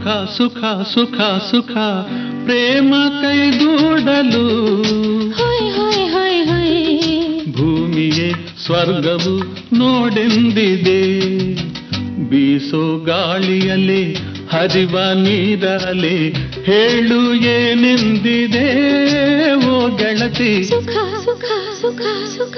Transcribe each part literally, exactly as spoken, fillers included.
ಸುಖ ಸುಖ ಸುಖ ಸುಖ ಪ್ರೇಮ ಕೈಗೂಡಲು ಹೊಯ್ ಹೊಯ್ ಹೊಯ್ ಹೊಯ್ ಭೂಮಿಯೇ ಸ್ವರ್ಗವು ನೋಡೆಂದಿದೆ. ಬೀಸೋ ಗಾಳಿಯಲೆ ಹರಿವ ನೀರಲೆ ಹೇಳು ಏನೆಂದಿದೆ ಓ ಗೆಳತಿ. ಸುಖ ಸುಖ ಸುಖ ಸುಖ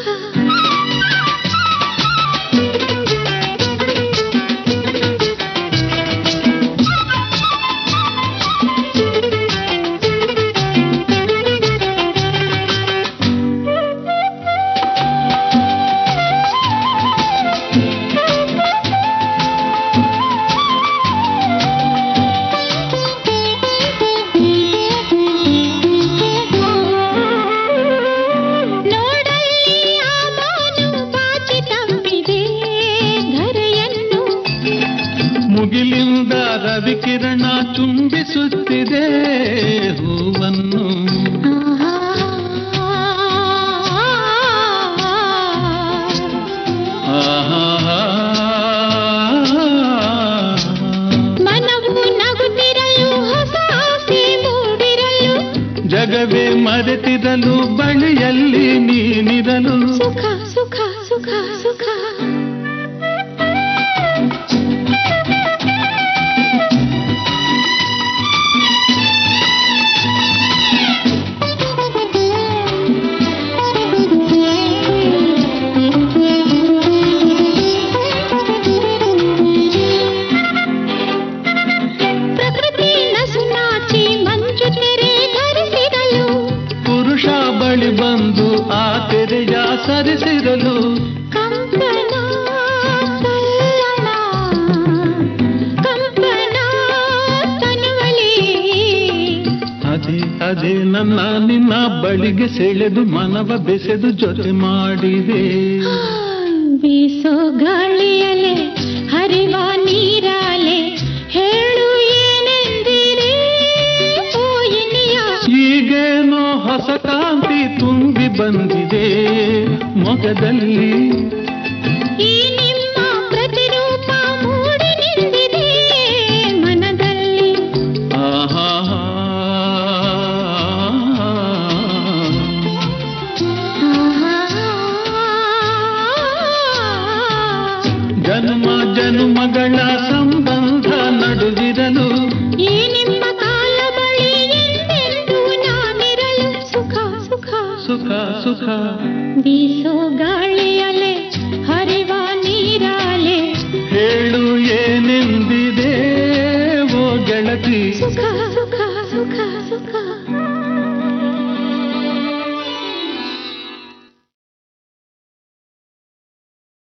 ಮುಗಿಲಿಂದ ರವಿಕಿರಣ ಚುಂಬಿಸುತ್ತಿದೆ ಹೂವನ್ನು. ಮನವು ನಗುತ್ತಿರಲು ಹೊಸ ಆಸೆ ಮೂಡಿರಲು ಜಗವೇ ಮರೆತಿರಲು ಬಳಿಯಲ್ಲಿ ನೀನಿರಲು. ಸುಖ ಸುಖ ಸುಖ ಸುಖ ಬಳಿ ಬಂದು ಆ ತೆರೆಯ ಸರಿಸಿರಲು. ಕಂಪನ ಕಲ್ಲಣ ಕಂಪನ ತನುವಲಿ ಅದೇ ಅದೇ ನನ್ನ ನಿನ್ನ ಬಳಿಗೆ ಸೆಳೆದು ಮನವ ಬೆಸೆದು ಜೊತೆ ಮಾಡಿದೆ. ಬೀಸೋ ಗಾಳಿಯಲೆ ಹರಿವ ನೀರಾಲೆ ಹೇಳು ಏನೆಂದಿರೆ ಓ ಇನಿಯ. ಈಗೇನೋ ಹೊಸ ಕಾಂತಿ ತುಂಬಿ ಬಂದಿದೆ ಮೊಗದಲ್ಲಿ. ಈ ನಿಮ್ಮ ಪ್ರತಿರೂಪ ಮೂಡಿ ನಿಂತಿದೆ ಮನದಲ್ಲಿ. ಆಹಾ ಜನ್ಮ ಜನ್ಮಗಳ ಸಂಬಂಧ ನಡುವಿರಲು ಈ ನಿಮ್ಮ ಕಾಲ ಬಳಿ ಎಂದೆಂದೂ ನಾನಿರಲು. ಸುಖ ಸುಖ ಸುಖ ಸುಖ ಬೀಸೋ ಗಾಳಿಯಲೆ ಹರಿವ ನೀರಾಲೆ ಹೇಳು ಏನೆಂದಿದೆ ಓ ಗೆಳತಿ. ಸುಖ